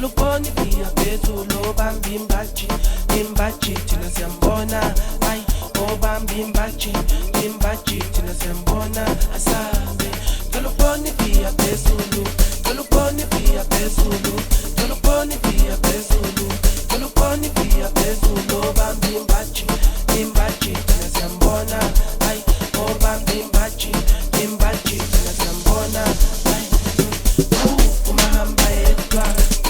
Toluponi pia phezulu bambi imbaji imbaji thina siyambona ay obambi imbaji imbaji thina siyambona asambe toluponi pia phezulu toluponi pia phezulu toluponi pia phezulu toluponi pia phezulu bambi imbaji imbaji thina siyambona ay obambi imbaji imbaji thina siyambona ay umahamba yedwa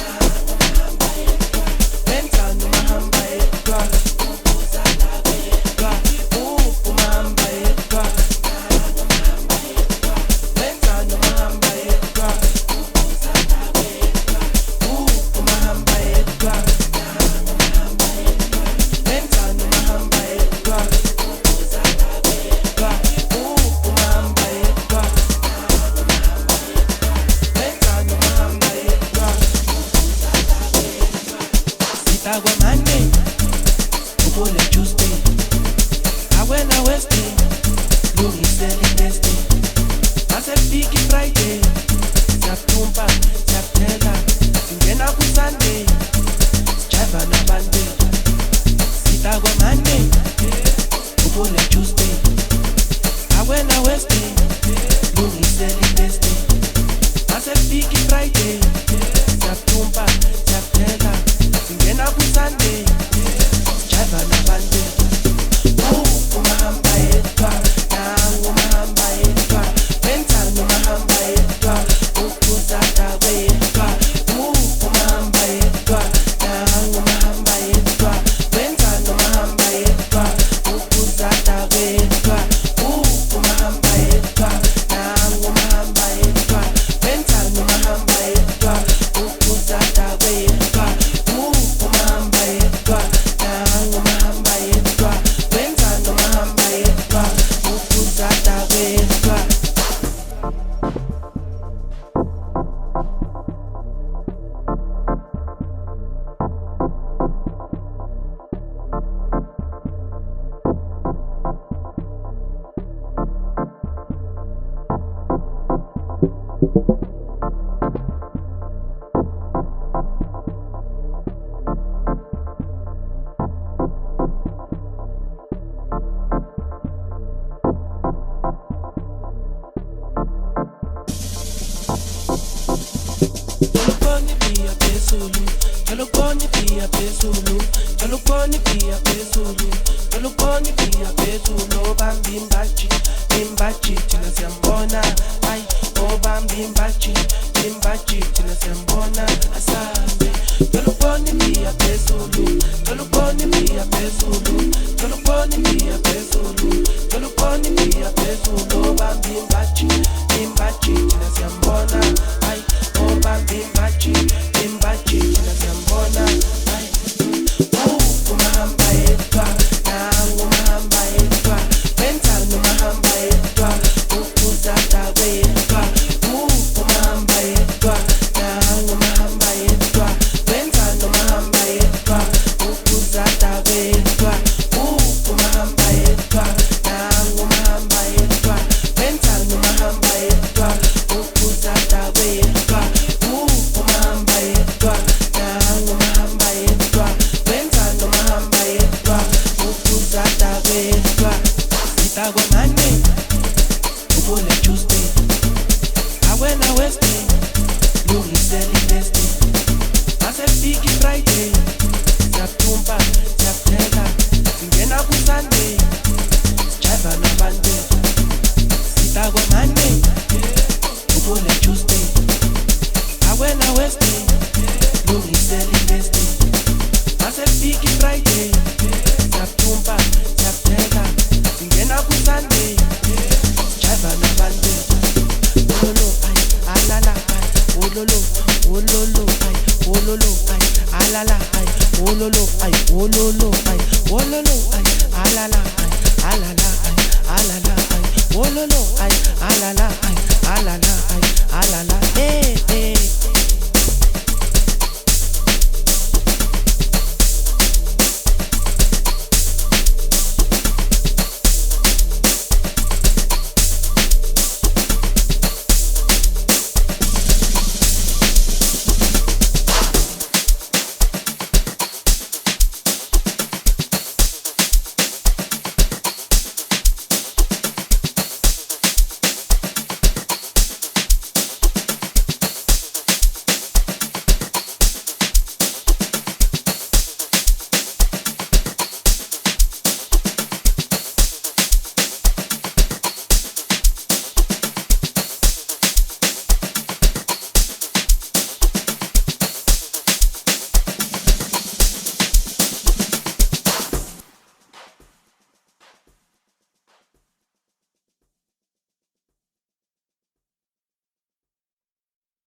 Toluponi pia phezulu toluponi pia phezulu toluponi pia phezulu bambi imbaji imbaji thina siyambona ay obambi imbaji imbaji thina siyambona asambe toluponi pia phezulu toluponi pia phezulu toluponi pia phezulu toluponi pia phezulu bambi imbaji imbaji thina siyambona ay obambi imbaji imbaji thina siyambona ay umahamba yedwa nangu umahamba yedwa wenzani umahamba yedwa ukuzada wedwa umahamba yedwa nangu umahamba yedwa wenzani umahamba yedwa ukuzada wedwa umahamba yedwa nangu umahamba yedwa wenzani umahamba yedwa ukuzada wedwa umahamba yedwa nangu umahamba yedwa wenzani umahamba yedwa ukuzada wedwa Sitagwa Monday ubule Tuesday awena Wednesday lungisela Thursday masefika Friday siyaphumpa siyaphela singena ku Sunday jive nabantu Sitagwa Monday ubule Tuesday awena Wednesday lungisela Thursday masefika Friday siyaphumpa siyaphela singena ku Sunday jive nabantu ololo ay alala ay ololo ololo ay ololo ay alala ay ololo ay ololo ay ololo ay alala ay alala ay alala ay ololo ay alala ay alala ay alala